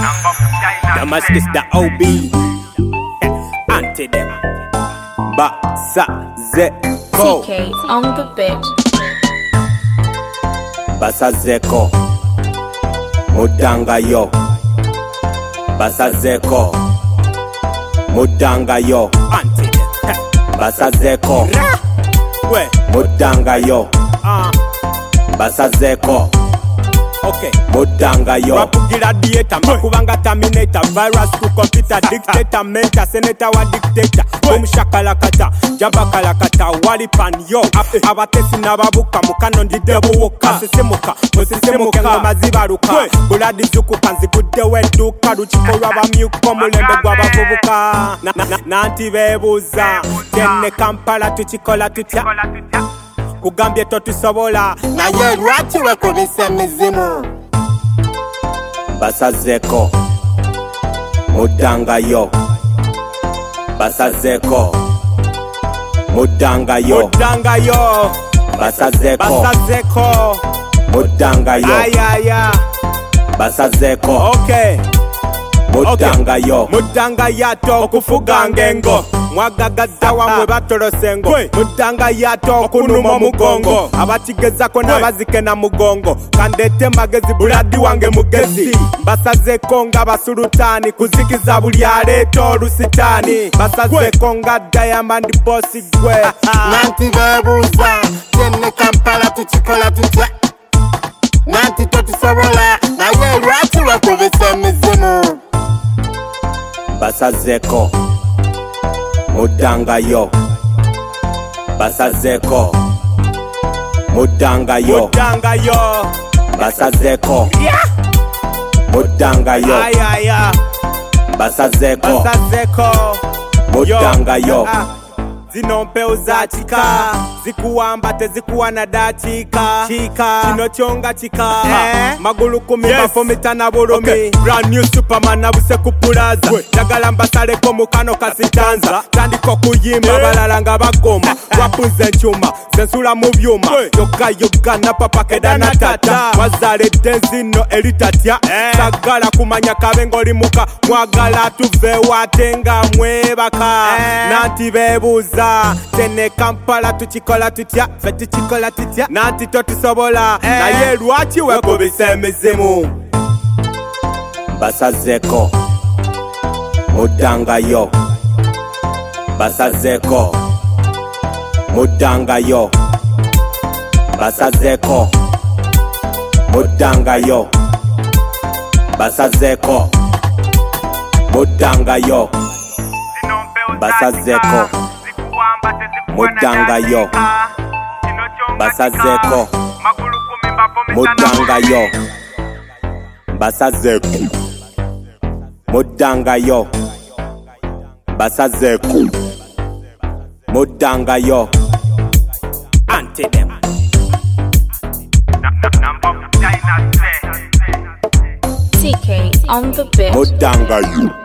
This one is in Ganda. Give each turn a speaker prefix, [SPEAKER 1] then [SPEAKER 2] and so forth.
[SPEAKER 1] Damascus the OB. Anti them. Basa Zeko.
[SPEAKER 2] TK on the beat.
[SPEAKER 1] Basa Zeko. Mudanga yo. Basa Zeko. Mudanga yo. Anti them. Basa Zeko. Mudanga yo. Basa Zeko. Okay. Mudanga yo. Rapugira dieta, makubanga terminator, virus to computer, dictator, mentor, senator wa dictator. Boom shakalakata, jabakalakata, walipan yo. Abatesi nababuka, mukano ndidebu woka. Sesemuka, ngoma zibaruka. Buladi zuku kanzi kudewe duka. Ruchiko raba myuko mulembe gwa bavubuka. Nanti bebuza, tenne Kampala tuchikola tutya. Kugambye totusobola
[SPEAKER 3] naye lwaki wekubisa emizimu.
[SPEAKER 1] Basa Zeko. Mudanga yo. Basa Zeko. Mudanga yo.
[SPEAKER 3] Mudanga yo.
[SPEAKER 1] Basa Zeko.
[SPEAKER 3] Basa Zeko.
[SPEAKER 1] Mudanga yo.
[SPEAKER 3] Ayaya.
[SPEAKER 1] Basa Zeko.
[SPEAKER 3] Okay.
[SPEAKER 1] Mudanga yo.
[SPEAKER 3] Mudanga yato okufuga ngengo. Mwagagaza wamwe batolosengo. Mudanga yato okunuma mugongo. Abakigezako n'abazike na mugongo. Kandete magezi buladi wange mugezi. Basazeko nga basulutani kuzikiza buli aleeta olusitani. Basazeko nga Diamond Boss gwe.
[SPEAKER 4] Nanti bebuuza tenne Kampala tukikola tutya. Nanti totusobola naye lwaki wekubisa emizimu.
[SPEAKER 1] Basa Zeko. Mudanga yo. Basa Zeko. Mudanga yo.
[SPEAKER 3] Mudanga yo.
[SPEAKER 1] Basa Zeko. Mudanga yo.
[SPEAKER 3] Ayaya.
[SPEAKER 1] Basa Zeko.
[SPEAKER 3] Basa Zeko.
[SPEAKER 1] Mudanga yo.
[SPEAKER 3] Zino mpeo za chika zikuwamba tezikuwa na dachika kino chonga chika magulu 10 bafomita na bulumi. Okay. Brand new Superman nabuse kupulaza jagala mbasaleko mukano kasitanza tandiko kuyimba balala nga bagoma wapuze nchuma zensula mu byuma yoga na papa keda na tata wazale denzino elitatya sagala kumanya kabengo limuka mwagala tuve watenga mwebaka nanti bebuza tenne Kampala tukikola tutya fe tukikola tutya nanti totusobola naye lwaki wekubisa emizimu.
[SPEAKER 1] Basa Zeko. Mudanga yo. Basa Zeko. Mudanga yo. Basa Zeko. Mudanga yo. Basa Zeko. Mudanga yo. Basa Zeko. Mudanga yo. Basa Zeko. Mudanga yo. Basa Zeko. Mudanga yo. Basa Zeko. Mudanga yo. Anti them.
[SPEAKER 2] TK on the beat.
[SPEAKER 1] Mudanga yo.